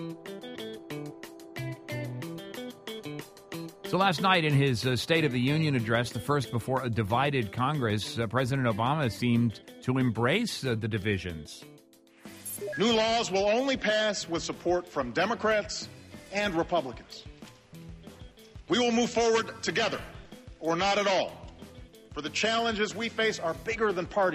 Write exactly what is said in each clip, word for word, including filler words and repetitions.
So last night in his uh, State of the Union address, the first before a divided Congress, uh, President Obama seemed to embrace uh, the divisions. New laws will only pass with support from Democrats and Republicans. We will move forward together, or not at all. For the challenges we face are bigger than party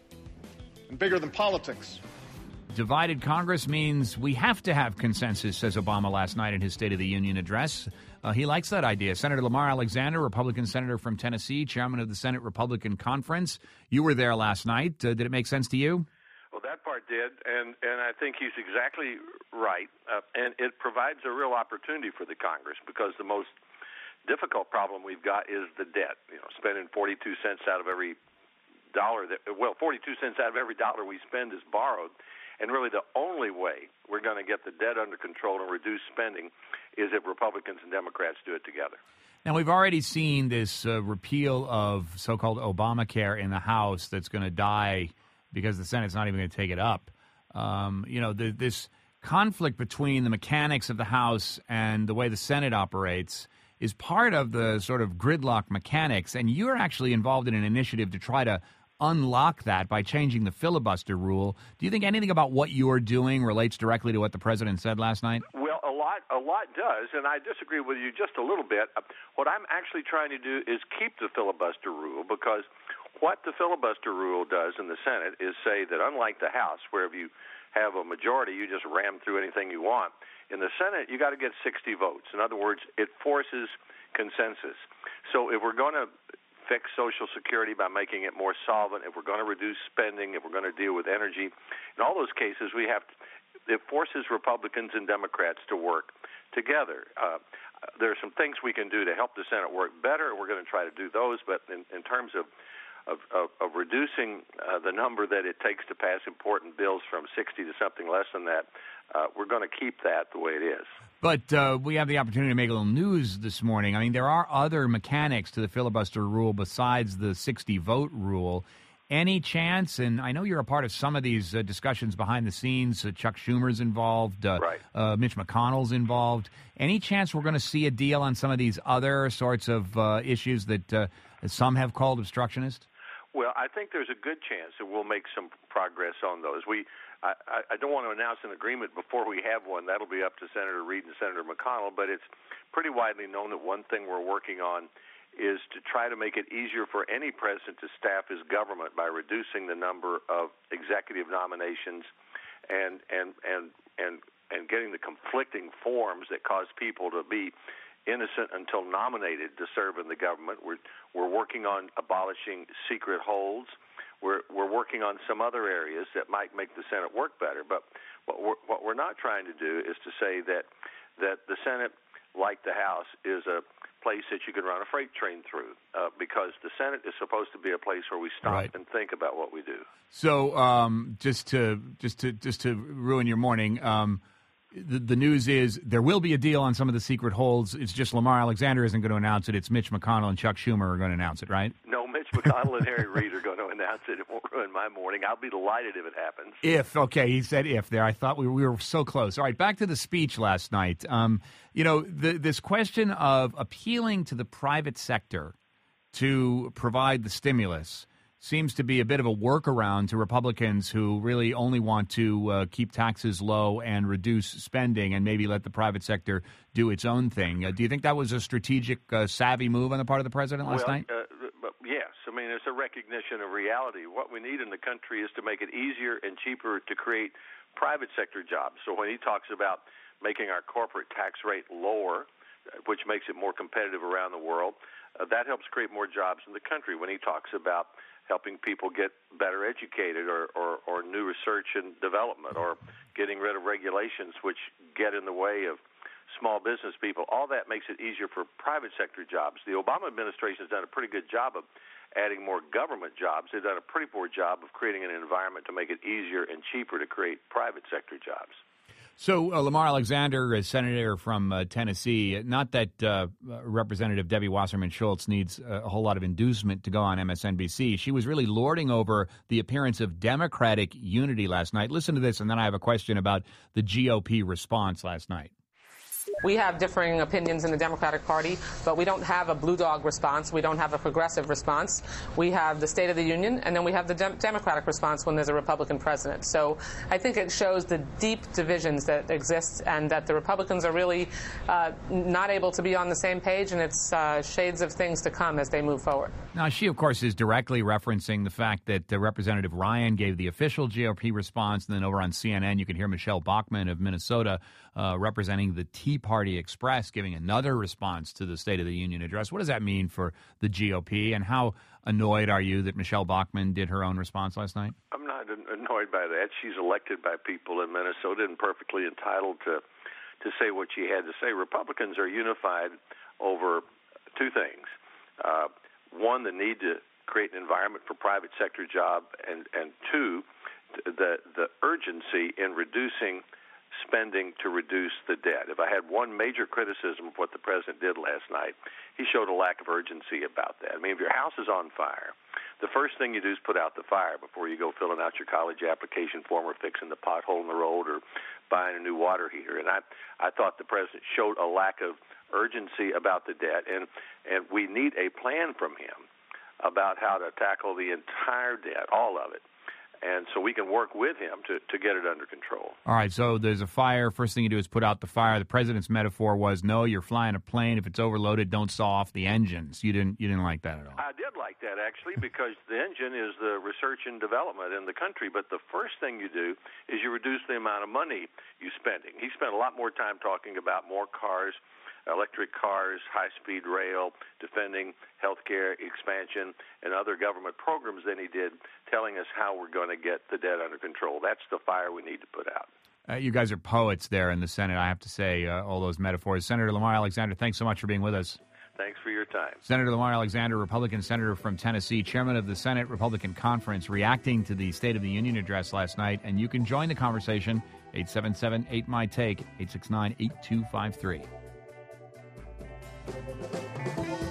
and bigger than politics. Divided Congress means we have to have consensus, says Obama last night in his State of the Union address. Uh, he likes that idea. Senator Lamar Alexander, Republican senator from Tennessee, chairman of the Senate Republican Conference. You were there last night. Uh, did it make sense to you? Well, that part did, and, and I think he's exactly right. Uh, and it provides a real opportunity for the Congress, because the most difficult problem we've got is the debt. You know, spending forty-two cents out of every dollar that, well, forty-two cents out of every dollar we spend is borrowed. And really the only way we're going to get the debt under control and reduce spending is if Republicans and Democrats do it together. Now, we've already seen this uh, repeal of so-called Obamacare in the House that's going to die because the Senate's not even going to take it up. Um, you know, the, this conflict between the mechanics of the House and the way the Senate operates is part of the sort of gridlock mechanics, and you're actually involved in an initiative to try to unlock that by changing the filibuster rule. Do you think anything about what you're doing relates directly to what the president said last night? Well, a lot, a lot does, and I disagree with you just a little bit. What I'm actually trying to do is keep the filibuster rule, because what the filibuster rule does in the Senate is say that unlike the House, where if you have a majority, you just ram through anything you want, in the Senate, you got to get sixty votes. In other words, it forces consensus. So if we're going to fix Social Security by making it more solvent, if we're going to reduce spending, if we're going to deal with energy, in all those cases, we have to, it forces Republicans and Democrats to work together. Uh, there are some things we can do to help the Senate work better. We're going to try to do those, but in, in terms of of, of, of reducing uh, the number that it takes to pass important bills from sixty to something less than that, uh, we're going to keep that the way it is. But uh, we have the opportunity to make a little news this morning. I mean, there are other mechanics to the filibuster rule besides the sixty-vote rule. Any chance, and I know you're a part of some of these uh, discussions behind the scenes, uh, Chuck Schumer's involved, uh, right. uh, Mitch McConnell's involved. Any chance we're going to see a deal on some of these other sorts of uh, issues that uh, some have called obstructionist? Well, I think there's a good chance that we'll make some progress on those. We, I, I don't want to announce an agreement before we have one. That'll be up to Senator Reid and Senator McConnell, but it's pretty widely known that one thing we're working on is to try to make it easier for any president to staff his government by reducing the number of executive nominations and and and and, and getting the conflicting forms that cause people to be innocent until nominated to serve in the government. We're we're working on abolishing secret holds. We're we're working on some other areas that might make the Senate work better. But what we're, what we're not trying to do is to say that that the Senate, like the House, is a place that you can run a freight train through, uh, because the Senate is supposed to be a place where we stop right. and think about what we do. So um, just to just to just to ruin your morning. Um, The, the news is there will be a deal on some of the secret holds. It's just Lamar Alexander isn't going to announce it. It's Mitch McConnell and Chuck Schumer are going to announce it, right? No, Mitch McConnell and Harry Reid are going to announce it. It won't ruin my morning. I'll be delighted if it happens. If, okay, he said if there. I thought we, we were so close. All right, back to the speech last night. Um, you know, the, this question of appealing to the private sector to provide the stimulus seems to be a bit of a workaround to Republicans who really only want to uh, keep taxes low and reduce spending and maybe let the private sector do its own thing. Uh, do you think that was a strategic, uh, savvy move on the part of the president last well, night? Uh, yes. I mean, it's a recognition of reality. What we need in the country is to make it easier and cheaper to create private sector jobs. So when he talks about making our corporate tax rate lower, which makes it more competitive around the world, uh, that helps create more jobs in the country. When he talks about helping people get better educated, or, or, or new research and development, or getting rid of regulations which get in the way of small business people, all that makes it easier for private sector jobs. The Obama administration has done a pretty good job of adding more government jobs. They've done a pretty poor job of creating an environment to make it easier and cheaper to create private sector jobs. So uh, Lamar Alexander, a senator from uh, Tennessee, not that uh, Representative Debbie Wasserman Schultz needs a whole lot of inducement to go on M S N B C. She was really lording over the appearance of Democratic unity last night. Listen to this, and then I have a question about the G O P response last night. We have differing opinions in the Democratic Party, but we don't have a blue dog response. We don't have a progressive response. We have the State of the Union, and then we have the de- Democratic response when there's a Republican president. So I think it shows the deep divisions that exist and that the Republicans are really uh, not able to be on the same page, and it's uh, shades of things to come as they move forward. Now, she, of course, is directly referencing the fact that uh, Representative Ryan gave the official G O P response, and then over on C N N you can hear Michelle Bachmann of Minnesota uh, representing the Tea Party Express giving another response to the State of the Union address. What does that mean for the G O P, and how annoyed are you that Michelle Bachmann did her own response last night? I'm not annoyed by that. She's elected by people in Minnesota and perfectly entitled to to say what she had to say. Republicans are unified over two things. Uh, one, the need to create an environment for private sector job, and, and two, the the urgency in reducing spending to reduce the debt. If I had one major criticism of what the president did last night, he showed a lack of urgency about that. I mean, if your house is on fire, the first thing you do is put out the fire before you go filling out your college application form or fixing the pothole in the road or buying a new water heater. And I, I thought the president showed a lack of urgency about the debt, and, and we need a plan from him about how to tackle the entire debt, all of it. And so we can work with him to, to get it under control. All right, so there's a fire. First thing you do is put out the fire. The president's metaphor was, no, you're flying a plane. If it's overloaded, don't saw off the engines. You didn't you didn't like that at all. I did like that, actually, because the engine is the research and development in the country. But the first thing you do is you reduce the amount of money you're spending. He spent a lot more time talking about more cars, electric cars, high-speed rail, defending health care expansion, and other government programs than he did telling us how we're going to get the debt under control. That's the fire we need to put out. Uh, you guys are poets there in the Senate, I have to say, uh, all those metaphors. Senator Lamar Alexander, thanks so much for being with us. Thanks for your time. Senator Lamar Alexander, Republican senator from Tennessee, chairman of the Senate Republican Conference, reacting to the State of the Union address last night. And you can join the conversation, eight seven seven, eight, M Y, T A K E, eight six nine, eight two five three. Thank you.